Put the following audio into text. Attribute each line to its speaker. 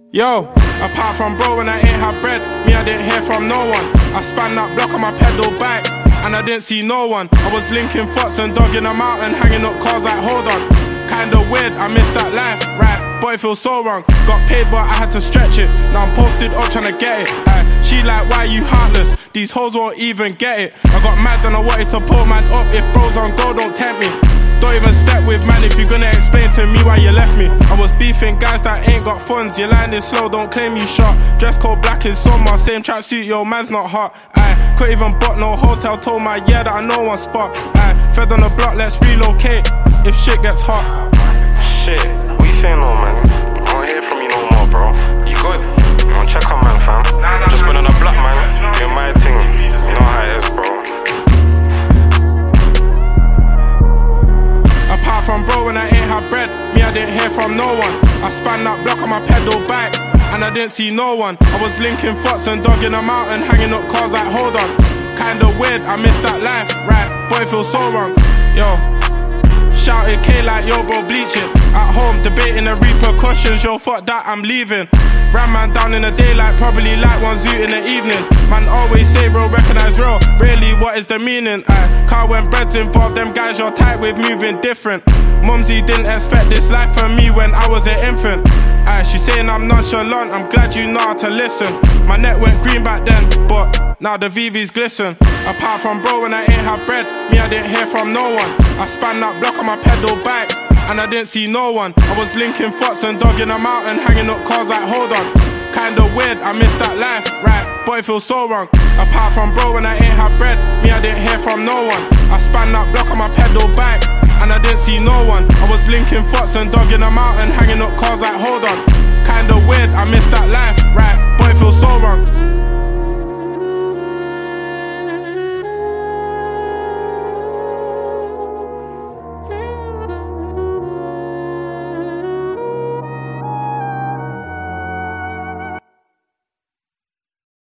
Speaker 1: Yo, apart from bro when I ain't had bread, me I didn't hear from no one. I span that block on my pedal bike, and I didn't see no one. I was linking fucks and dogging them out and hanging up cars like hold on. Kinda weird, I missed that life, right, but it feels so wrong. Got paid but I had to stretch it, now I'm posted up trying to get it. She like, why you heartless, these hoes won't even get it. I got mad and I wanted to pull man up, if bros on go don't tempt me. Don't even step with man if you're gonna explain to me why you left me. I was beefing guys that ain't got funds. Your line is slow, don't claim you shot. Dress code black is summer, same tracksuit, yo man's not hot. Couldn't even book no hotel, told my yeah that I know one spot. Fed on the block, let's relocate if shit gets hot.
Speaker 2: Shit, what you saying though, man? I don't hear from you no more, bro. You good? I'm gonna check on man, fam. Just been on the block, man. Doing my thing. You know how it is, bro.
Speaker 1: Apart from bro when I ain't had bread, me I didn't hear from no one. I span that block on my pedal bike, and I didn't see no one. I was linking fucks and dogging them out and hanging up cars like hold on. Kinda weird, I missed that life, right, but it feels so wrong. Yo, shouted K like yo bro bleach it. At home debating the repercussions, yo fuck that I'm leaving. Ran man down in the daylight, probably like one zoot in the evening. Man always say real, recognize real, really what is the meaning? Car when bread's involved, them guys you're tight with moving different. Mumsy didn't expect this life from me when I was an infant. She saying I'm nonchalant, I'm glad you know how to listen. My neck went green back then, but now the VVs glisten. Apart from bro when I ain't had bread, me I didn't hear from no one. I span that block on my pedal bike, and I didn't see no one. I was linking fucks and dogging them out and hanging up cars like hold on. Kinda weird, I missed that life, right, but it feels so wrong. Apart from bro when I ain't had bread, me I didn't hear from no one. I span that block on my pedal bike, and I didn't see no one. I was linking fucks and dogging them out and hanging up cars like hold on.